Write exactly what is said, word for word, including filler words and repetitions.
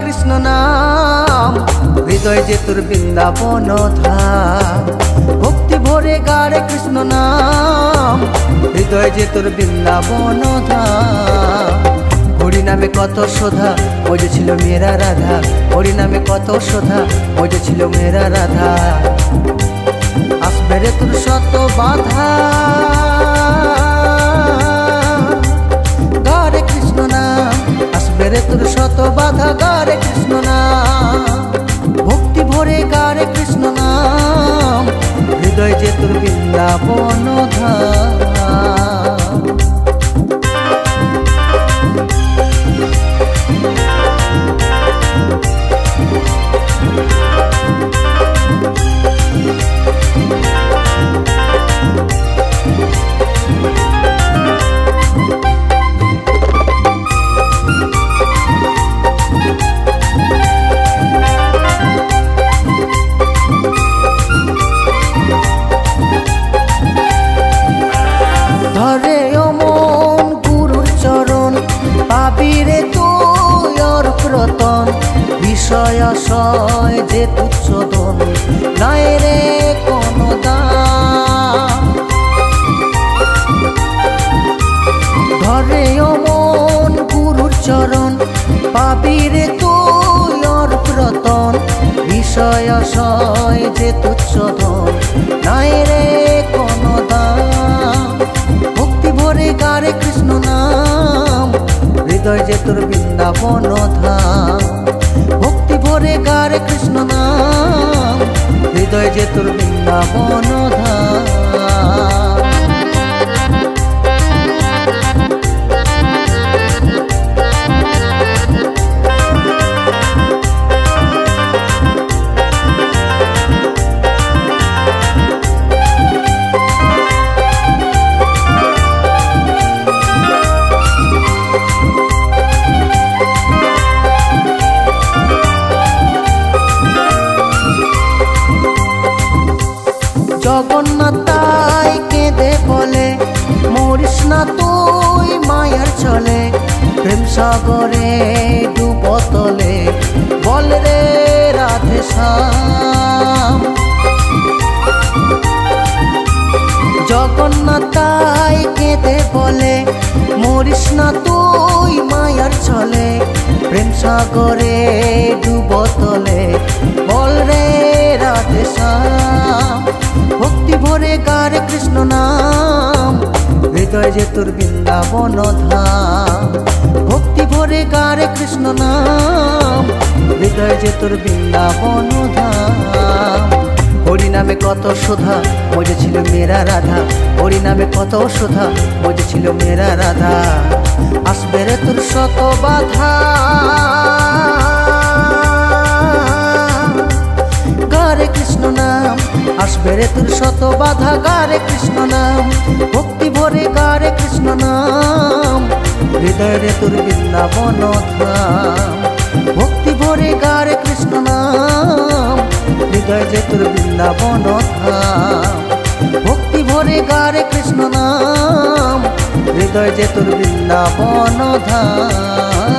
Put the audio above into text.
কৃষ্ণ নাম, হৃদয় যে তোর বৃন্দাবন ধাম। ভক্তি ভরে গারে কৃষ্ণ নাম, হৃদয় যে তোর বৃন্দাবন ধাম। হরি নামে কত শোধা, ওই যে ছিল মেরা রাধা। হরি নামে কত শোধা, ওই যে ছিল মেরা রাধা। আসবে রে তোর শত বাধা, গারে কৃষ্ণ নাম। আসবে রে তোর শত বাধা, গারে কৃষ্ণ নাম। ভক্তি ভরে গারে কৃষ্ণ নাম, হৃদয় যে তোর বৃন্দাবন ধাম। ধরে ও মন গুরুর চরণ, পাবি রে তুই ওর রতন। বিষয় আশয় যে তুচ্ছদন, নাই রে কোনো দাম। ধরে ও মন গুরুর চরণ, পাবি রে তুই ওর রতন। বিষয় আশয় যে তুচ্ছদন, নাই রে কোনো দাম। ভক্তি ভরে গারে কৃষ্ণ নাম, হৃদয় যে তোর বৃন্দাবন ধাম। ভক্তি ভরে গারে কৃষ্ণ নাম, হৃদয় যে তোর বৃন্দাবন ধাম। জগন্নাথ তাই কেঁদে বলে, মরিস না তুই মায়ার চলে। প্রেম সাগরে ডুবতলে, বল রে রাধে শ্যাম। জগন্নাথ তাই কেঁদে বলে, মরিস না তুই মায়ার চলে। প্রেম সাগরে ডুবতলে, বল রে রাধে শ্যাম। ভক্তি ভরে গারে কৃষ্ণ নাম, হৃদয় যে তোর বৃন্দাবন ধাম। ভক্তি ভরে গারে কৃষ্ণ নাম, হৃদয় যে তোর বৃন্দাবন ধাম। হরি নামে কত শোধা, ওই যে ছিল মেরা রাধা। হরি নামে কত শোধা, ওই যে ছিল মেরা রাধা। আসবে রে তোর শত বাধা, গারে কৃষ্ণ নাম। আসবে রে তোর শত বাধা, গারে কৃষ্ণ নাম। ভক্তি ভরে গারে কৃষ্ণ নাম, হৃদয় রে তোর বৃন্দাবন ধাম। ভক্তি ভরে গারে কৃষ্ণ নাম, হৃদয় যে তোর বৃন্দাবন ধাম। ভক্তি ভরে গারে কৃষ্ণ নাম, হৃদয় যে তোর বৃন্দাবন ধাম।